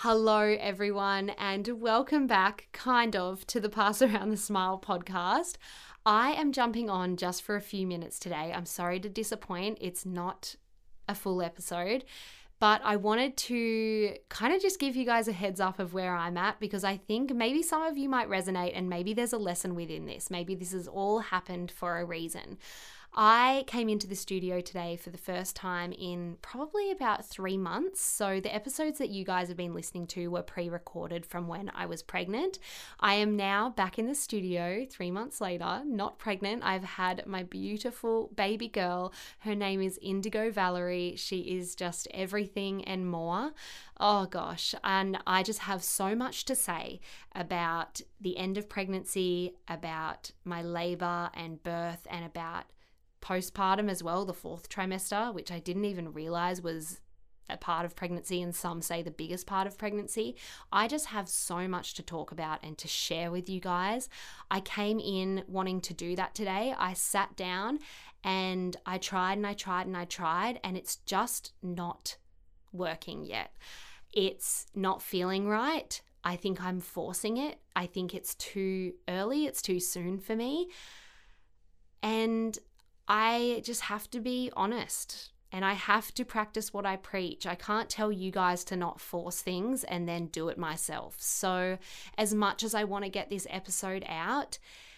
Hello, everyone, and welcome back, to the Pass Around the Smile podcast. I am jumping on just for a few minutes today. I'm sorry to disappoint. It's not a full episode, but I wanted to kind of just give you guys a heads up of where I'm at, because I think maybe some of you might resonate and maybe there's a lesson within this. Maybe this has all happened for a reason. I came into the studio today for the first time in probably about 3 months. So the episodes that you guys have been listening to were pre-recorded from when I was pregnant. I am now back in the studio 3 months later, not pregnant. I've had my beautiful baby girl. Her name is Indigo Valerie. She is just everything and more. Oh gosh. And I just have so much to say about the end of pregnancy, about my labor and birth, and about postpartum as well, the 4th trimester, which I didn't even realize was a part of pregnancy, and some say the biggest part of pregnancy. I just have so much to talk about and to share with you guys. I came in wanting to do that today. I sat down and I tried and I tried and I tried, and it's just not working yet. It's not feeling right. I think I'm forcing it. I think it's too early. It's too soon for me. And I just have to be honest, and I have to practice what I preach. I can't tell you guys to not force things and then do it myself. So as much as I want to get this episode out,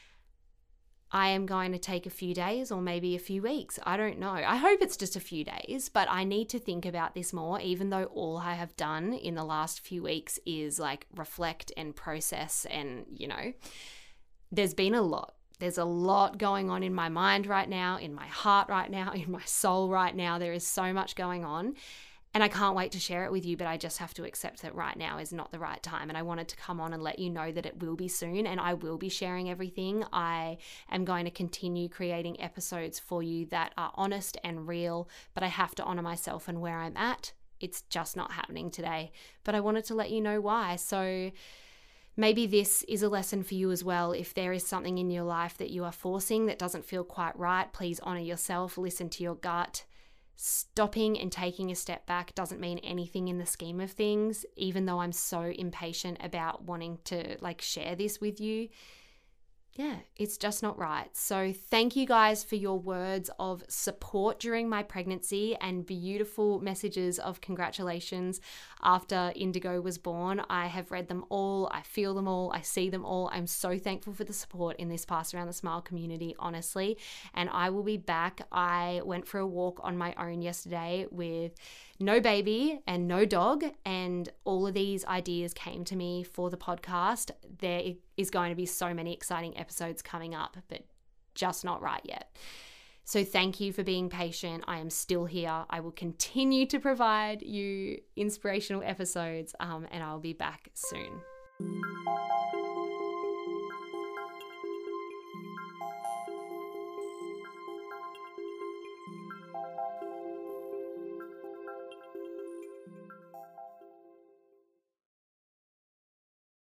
I am going to take a few days or maybe a few weeks. I don't know. I hope it's just a few days, but I need to think about this more, even though all I have done in the last few weeks is like reflect and process, and there's been a lot. There's a lot going on in my mind right now, in my heart right now, in my soul right now. There is so much going on, and I can't wait to share it with you, but I just have to accept that right now is not the right time. And I wanted to come on and let you know that it will be soon, and I will be sharing everything. I am going to continue creating episodes for you that are honest and real, but I have to honor myself and where I'm at. It's just not happening today, but I wanted to let you know why. So maybe this is a lesson for you as well. If there is something in your life that you are forcing that doesn't feel quite right, please honor yourself, listen to your gut. Stopping and taking a step back doesn't mean anything in the scheme of things, even though I'm so impatient about wanting to share this with you. Yeah, it's just not right. So thank you guys for your words of support during my pregnancy and beautiful messages of congratulations after Indigo was born. I have read them all. I feel them all. I see them all. I'm so thankful for the support in this Pass Around the Smile community, honestly. And I will be back. I went for a walk on my own yesterday with no baby and no dog, and all of these ideas came to me for the podcast. There is going to be so many exciting episodes coming up, but just not right yet. So thank you for being patient. I am still here. I will continue to provide you inspirational episodes, and I'll be back soon.